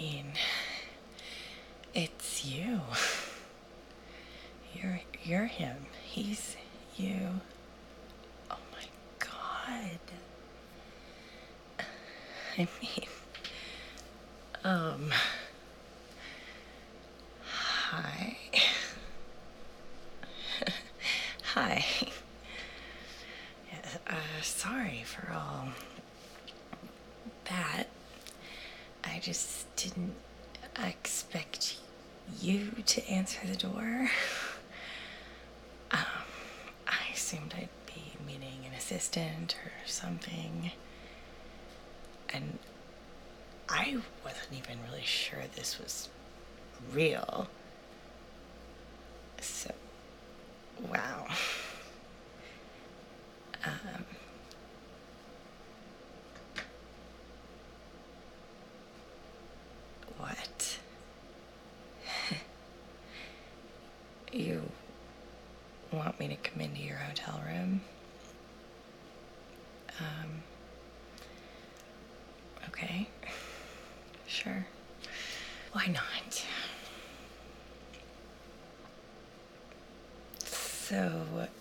mean, it's you. You're him. He's you. Oh my God. I mean, hi. Hi. Sorry for all that. I just didn't expect you to answer the door. I assumed I'd be meeting an assistant or something. And I wasn't even really sure this was real. So, wow. What? You want me to come into your hotel room? Okay. Sure. Why not? So,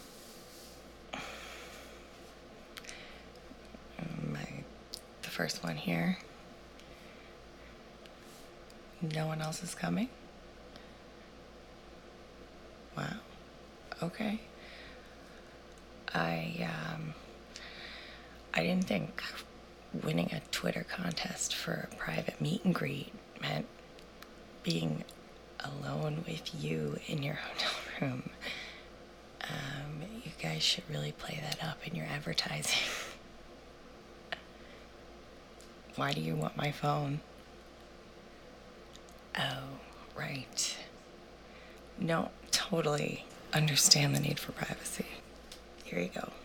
the first one here. No one else is coming? Wow. Okay. I didn't think winning a Twitter contest for a private meet and greet meant being alone with you in your hotel room. You guys should really play that up in your advertising. Why do you want my phone? Oh, right. No, totally understand the need for privacy. Here you go.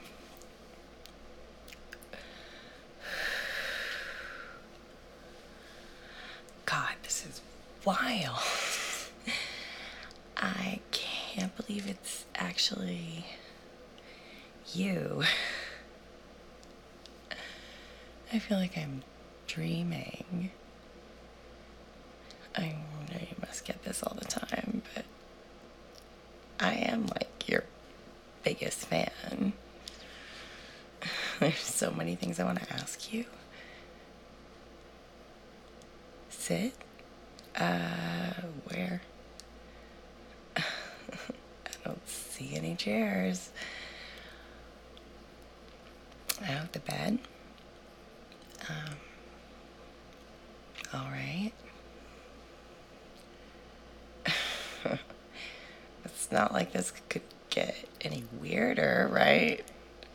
God, this is wild. I can't believe it's actually you. I feel like I'm dreaming. I know you must get this all the time, but I am like your biggest fan. There's so many things I want to ask you. Sit? Where? I don't see any chairs. Out the bed? All right. It's not like this could get any weirder, right?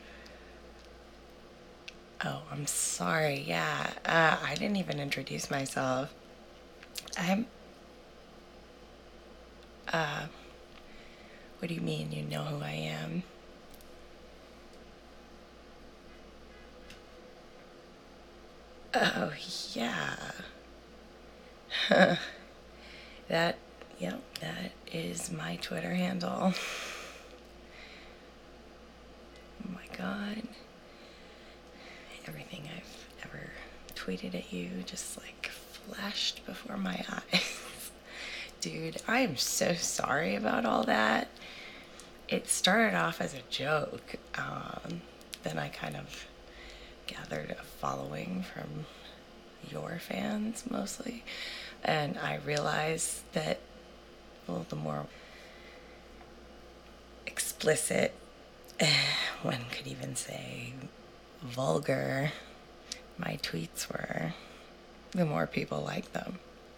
Oh, I'm sorry. Yeah, I didn't even introduce myself. What do you mean you know who I am? Oh, yeah. That is my Twitter handle. Oh my God. Everything I've ever tweeted at you just like flashed before my eyes. Dude, I am so sorry about all that. It started off as a joke. Then I kind of gathered a following from your fans mostly. And I realized that, well, the more explicit, one could even say vulgar, my tweets were, the more people like them.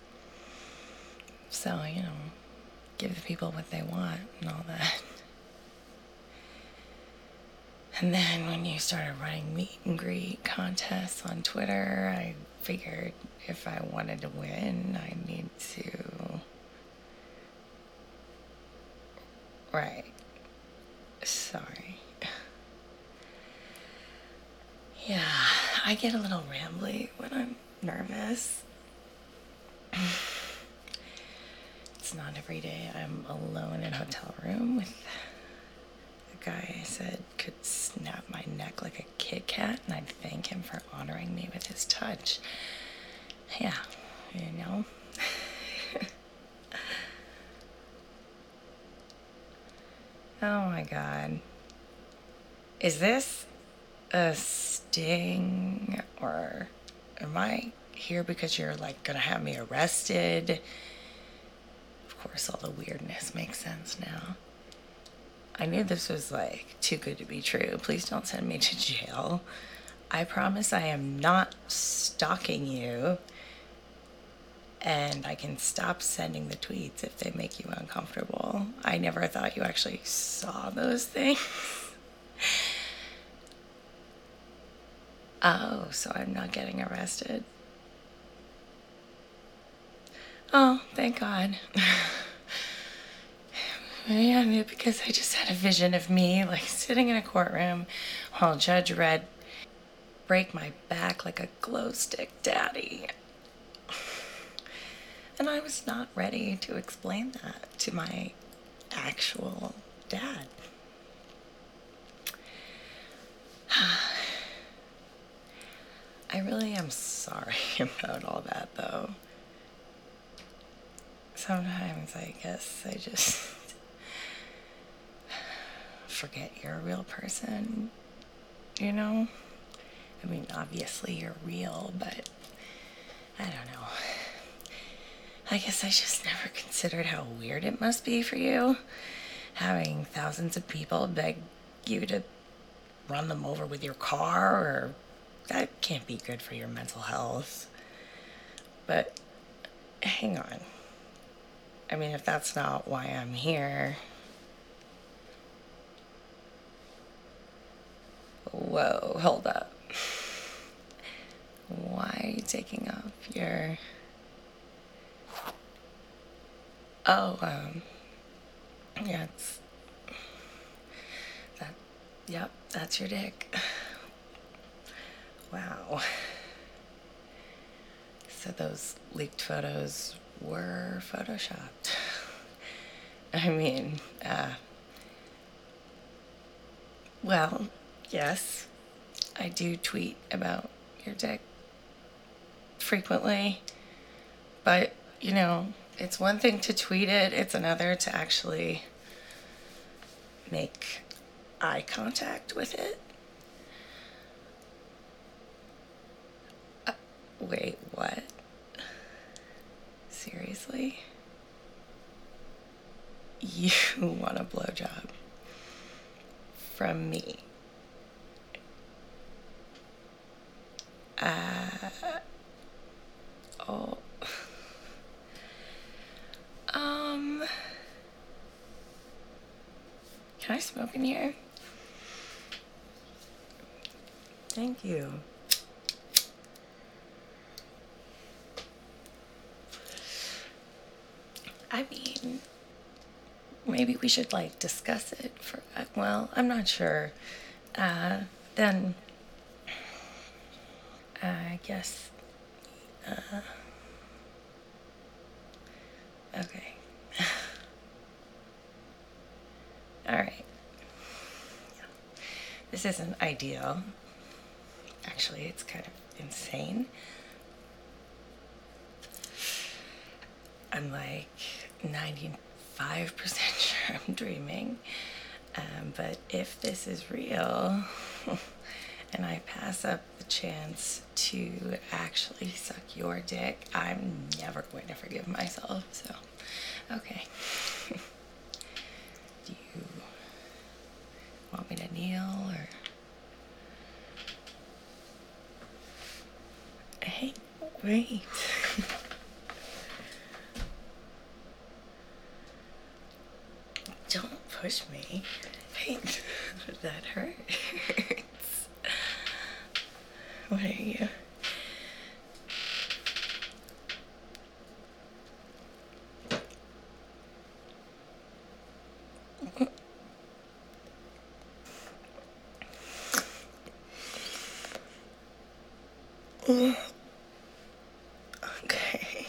So, give the people what they want and all that. And then when you started running meet and greet contests on Twitter, I figured if I wanted to win, I need to... Right. Sorry. Yeah, I get a little rambly when I'm nervous. It's not every day I'm alone in a hotel room with a guy I said could snap my neck like a Kit Kat, and I'd thank him for honoring me with his touch. Yeah, You know? Oh my God. Is this a sting, or am I here because you're like gonna have me arrested? Of course, all the weirdness makes sense now. I knew this was like too good to be true. Please don't send me to jail. I promise I am not stalking you. And I can stop sending the tweets if they make you uncomfortable. I never thought you actually saw those things. Oh, so I'm not getting arrested. Oh, thank God. Yeah, because I just had a vision of me like sitting in a courtroom while Judge Red break my back like a glow stick daddy. And I was not ready to explain that to my actual dad. I really am sorry about all that, though. Sometimes I guess I just forget you're a real person, you know? I mean, obviously you're real, but I don't know. I guess I just never considered how weird it must be for you, having thousands of people beg you to run them over with your car, or that can't be good for your mental health. But hang on. I mean, if that's not why I'm here. Whoa, hold up. Why are you taking off your... Oh, yeah, it's... That, yep, that's your dick. Wow. So those leaked photos were photoshopped. I mean, well, yes, I do tweet about your dick frequently, but, you know, it's one thing to tweet it, it's another to actually make eye contact with it. Wait, what? Seriously? You want a blowjob from me? Oh. Can I smoke in here? Thank you. I mean, maybe we should like discuss it for, well, I'm not sure. Then I guess, okay. All right. Yeah. This isn't ideal. Actually, it's kind of insane. I'm like 95% sure I'm dreaming. But if this is real, and I pass up the chance to actually suck your dick, I'm never going to forgive myself. So, okay. Do you want me to kneel, or? Hey, wait. Don't push me. Wait, that hurts. What are you? Okay.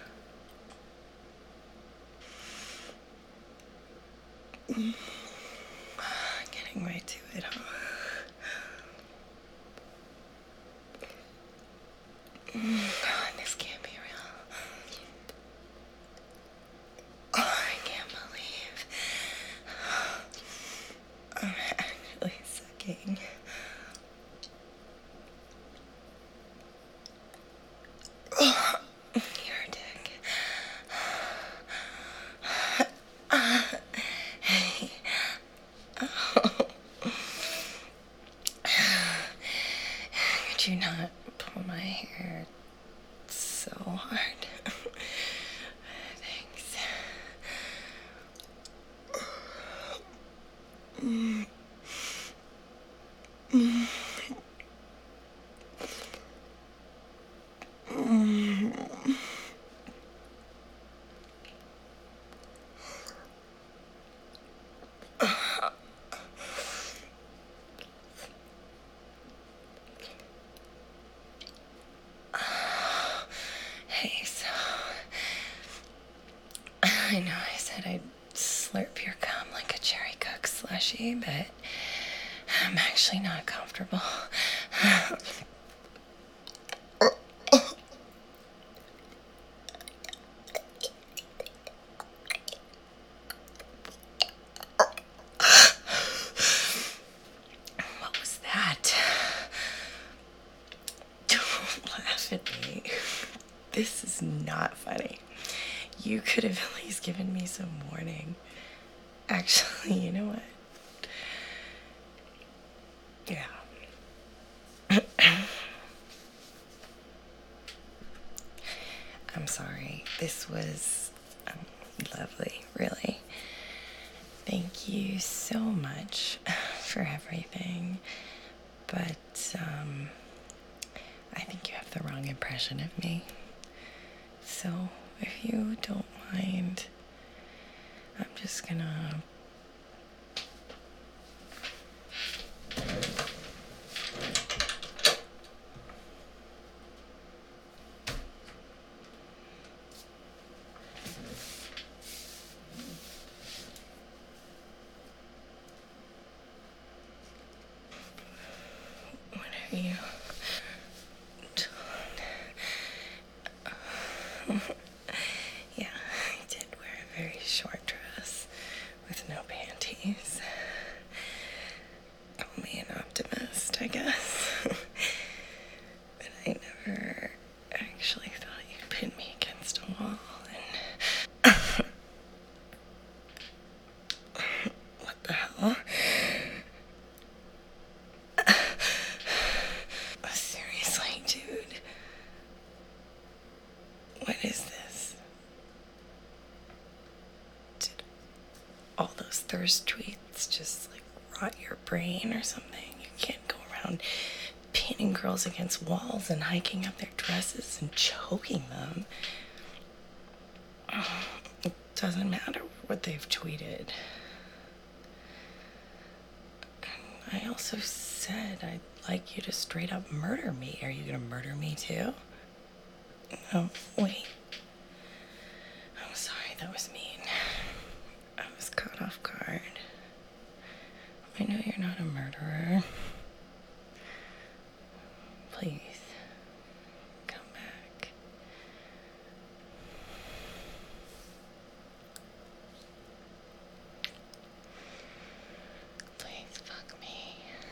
Getting right to it, huh? God, this can't be real. I know I said I'd slurp your cum like a cherry coke slushie, but I'm actually not comfortable. What was that? Don't laugh at me. This is not funny. You could have at least given me some warning. Actually, you know what? Yeah. I'm sorry. This was lovely, really. Thank you so much for everything. But I think you have the wrong impression of me. So if you don't mind, I'm just gonna whatever you yeah, I did wear a very short dress with no panties. Call me an optimist, I guess. But I never actually thought you'd pin me against a wall and what the hell? Seriously, dude. What is this? Did all those thirst tweets just like rot your brain or something? You can't go around pinning girls against walls and hiking up their dresses and choking them. It doesn't matter what they've tweeted. I also said I'd like you to straight up murder me. Are you gonna murder me too? Oh, wait. I'm sorry, that was mean. I was caught off guard. I know you're not a murderer. Please, come back. Please fuck me.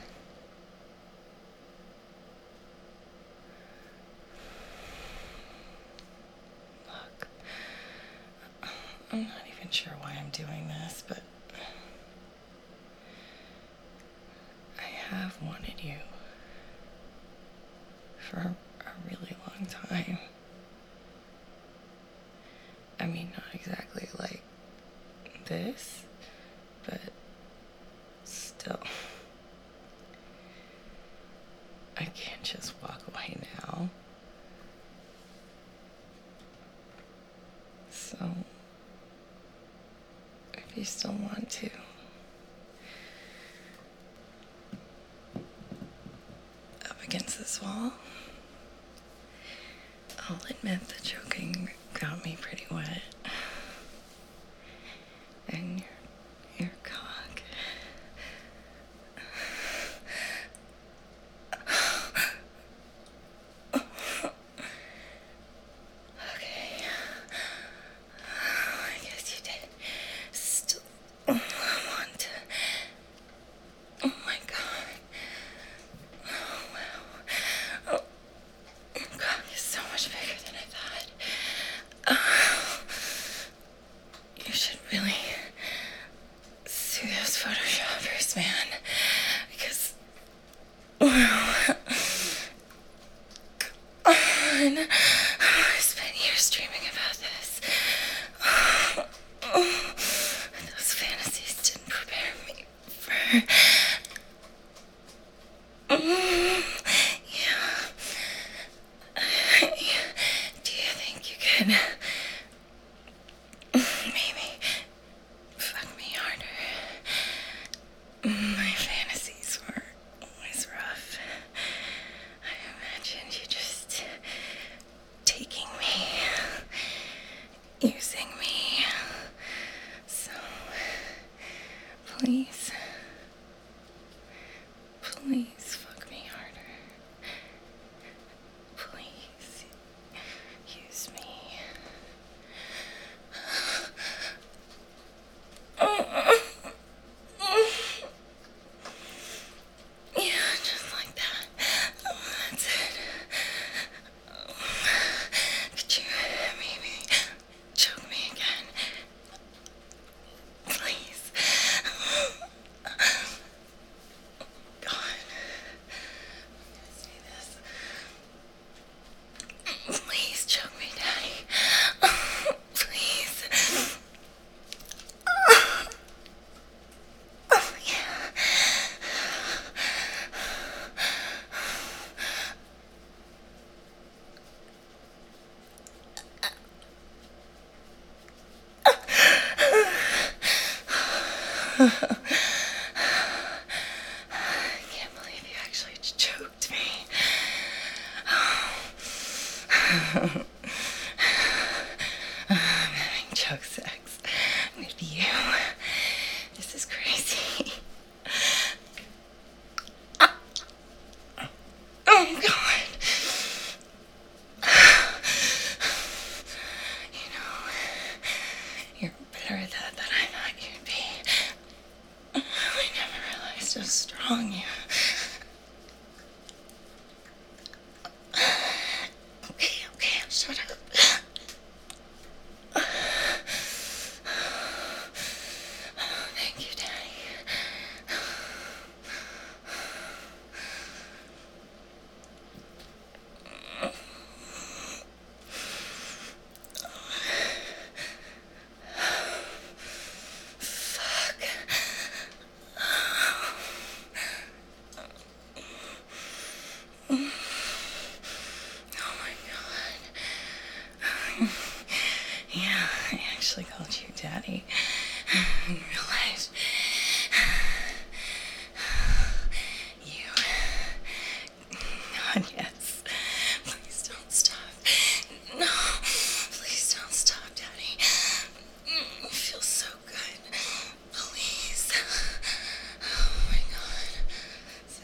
Look, I'm not even sure why I'm doing this, but I have wanted you for a really long time. I mean, not exactly like this, but still. I can't just walk away now. So, if you still want to, up against this wall, I'll admit the choking got me pretty wet. And your cock. Okay. I guess you did still want to. Oh my god. Oh wow. Oh, your cock is so much bigger than I thought. You should really sue those photoshoppers, man. Because, well, God, I spent years dreaming about this. Those fantasies didn't prepare me for. Yeah. Do you think you could maybe fuck me harder? My fantasies were always rough. I imagined you just taking me, using me, can't believe you actually choked me. I'm having choke sex with you. This is crazy. Oh, God. You know, you're better at that than I thought you'd be. I never realized how strong you. Okay, shut up. Thank you, Daddy. Fuck. Oh my God. Yeah, I actually called you Daddy in real life. You. God, yes. Please don't stop. No, please don't stop, Daddy. It feels so good. Please. Oh my God. This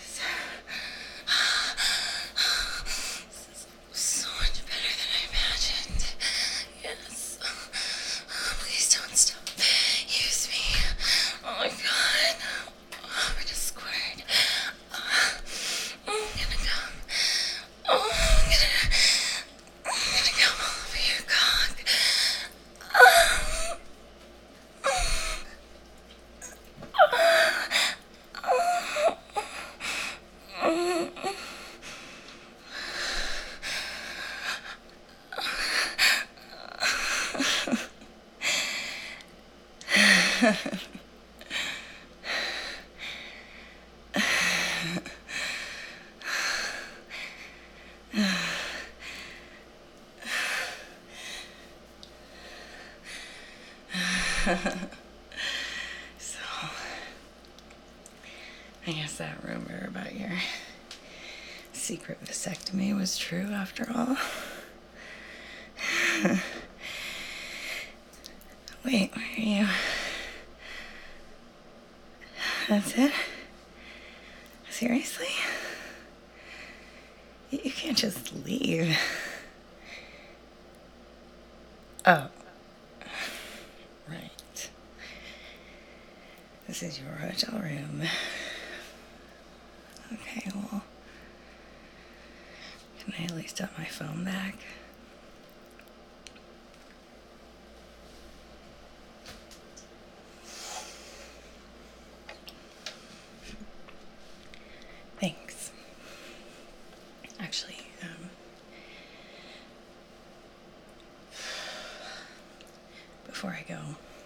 is so much better than I imagined. Yes. Please don't stop. Use me. Oh my God. Oh, I'm gonna squirt. I'm gonna come. Oh, I'm gonna come all over your cock. So, I guess that rumor about your secret vasectomy was true after all. Wait, where are you? That's it? Seriously? You can't just leave. Oh. Right. This is your hotel room. Okay, well, can I at least have my phone back? Thanks. Actually, before I go,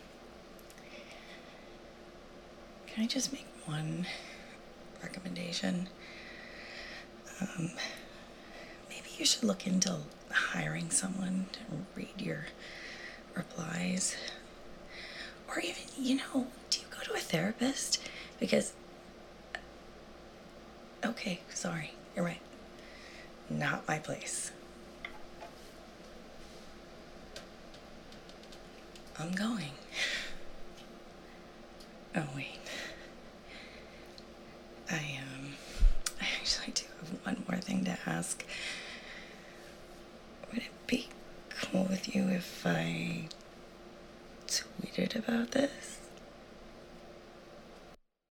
can I just make one recommendation? Maybe you should look into hiring someone to read your replies. Or even, do you go to a therapist? Because, okay, sorry, you're right. Not my place. I'm going. Oh, wait. I actually do have one more thing to ask. Would it be cool with you if I tweeted about this?